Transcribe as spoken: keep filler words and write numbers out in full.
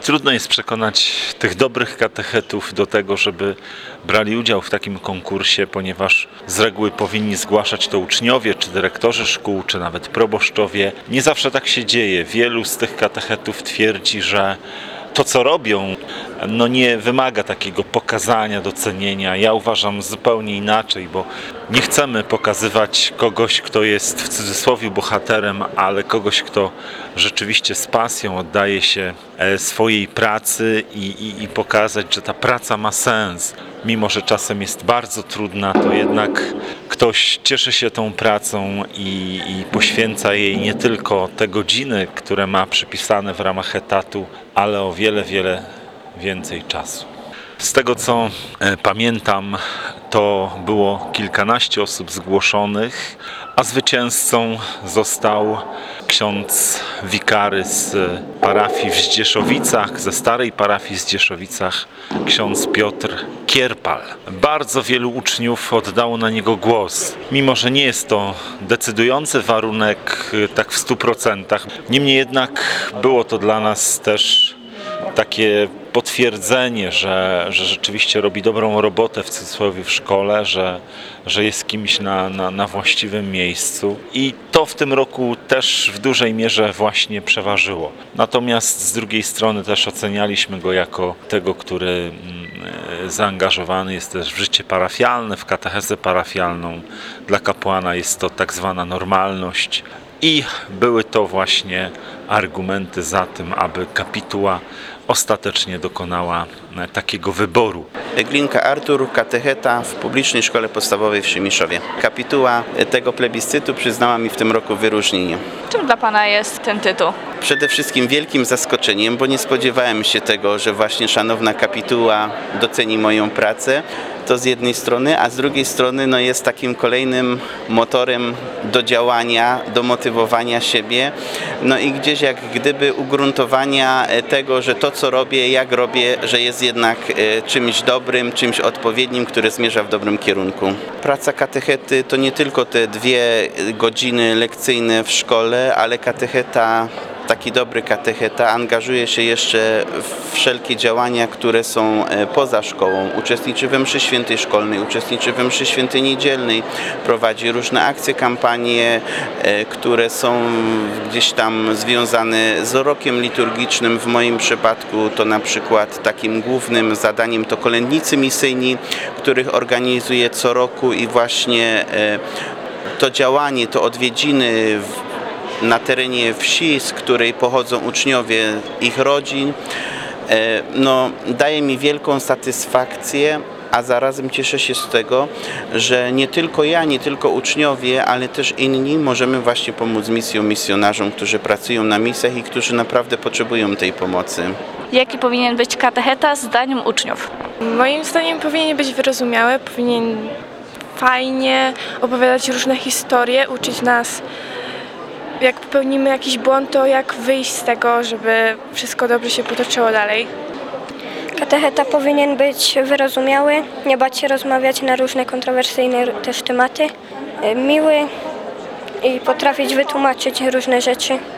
Trudno jest przekonać tych dobrych katechetów do tego, żeby brali udział w takim konkursie, ponieważ z reguły powinni zgłaszać to uczniowie, czy dyrektorzy szkół, czy nawet proboszczowie. Nie zawsze tak się dzieje. Wielu z tych katechetów twierdzi, że to, co robią, no nie wymaga takiego pokazania, docenienia. Ja uważam zupełnie inaczej, bo nie chcemy pokazywać kogoś, kto jest w cudzysłowie bohaterem, ale kogoś, kto rzeczywiście z pasją oddaje się swojej pracy i, i, i pokazać, że ta praca ma sens. Mimo że czasem jest bardzo trudna, to jednak ktoś cieszy się tą pracą i, i poświęca jej nie tylko te godziny, które ma przypisane w ramach etatu, ale o wiele, wiele więcej czasu. Z tego co e, pamiętam, to było kilkanaście osób zgłoszonych, a zwycięzcą został ksiądz wikary z parafii w Zdzieszowicach, ze starej parafii w Zdzieszowicach, ksiądz Piotr Kierpal. Bardzo wielu uczniów oddało na niego głos, mimo że nie jest to decydujący warunek tak w stu procentach. Niemniej jednak było to dla nas też takie potwierdzenie, że, że rzeczywiście robi dobrą robotę w cudzysłowie w szkole, że, że jest kimś na, na, na właściwym miejscu i to w tym roku też w dużej mierze właśnie przeważyło. Natomiast z drugiej strony też ocenialiśmy go jako tego, który zaangażowany jest też w życie parafialne, w katechezę parafialną. Dla kapłana jest to tak zwana normalność. I były to właśnie argumenty za tym, aby kapituła ostatecznie dokonała takiego wyboru. Glinka Artur, katecheta w publicznej szkole podstawowej w Szymiszowie. Kapituła tego plebiscytu przyznała mi w tym roku wyróżnienie. Czym dla Pana jest ten tytuł? Przede wszystkim wielkim zaskoczeniem, bo nie spodziewałem się tego, że właśnie szanowna kapituła doceni moją pracę. To z jednej strony, a z drugiej strony no jest takim kolejnym motorem do działania, do motywowania siebie, no i gdzieś jak gdyby ugruntowania tego, że to co robię, jak robię, że jest jednak czymś dobrym, czymś odpowiednim, które zmierza w dobrym kierunku. Praca katechety to nie tylko te dwie godziny lekcyjne w szkole, ale katecheta, taki dobry katecheta angażuje się jeszcze w wszelkie działania, które są poza szkołą. Uczestniczy we mszy świętej szkolnej, uczestniczy we mszy świętej niedzielnej, prowadzi różne akcje, kampanie, które są gdzieś tam związane z rokiem liturgicznym. W moim przypadku to na przykład takim głównym zadaniem to kolędnicy misyjni, których organizuję co roku i właśnie to działanie, to odwiedziny w na terenie wsi, z której pochodzą uczniowie ich rodzin, no, daje mi wielką satysfakcję, a zarazem cieszę się z tego, że nie tylko ja, nie tylko uczniowie, ale też inni możemy właśnie pomóc misjom, misjonarzom, którzy pracują na misjach i którzy naprawdę potrzebują tej pomocy. Jaki powinien być katecheta zdaniem uczniów? Moim zdaniem powinien być wyrozumiały, powinien fajnie opowiadać różne historie, uczyć nas, jak popełnimy jakiś błąd, to jak wyjść z tego, żeby wszystko dobrze się potoczyło dalej. Katecheta powinien być wyrozumiały, nie bać się rozmawiać na różne kontrowersyjne też tematy, miły i potrafić wytłumaczyć różne rzeczy.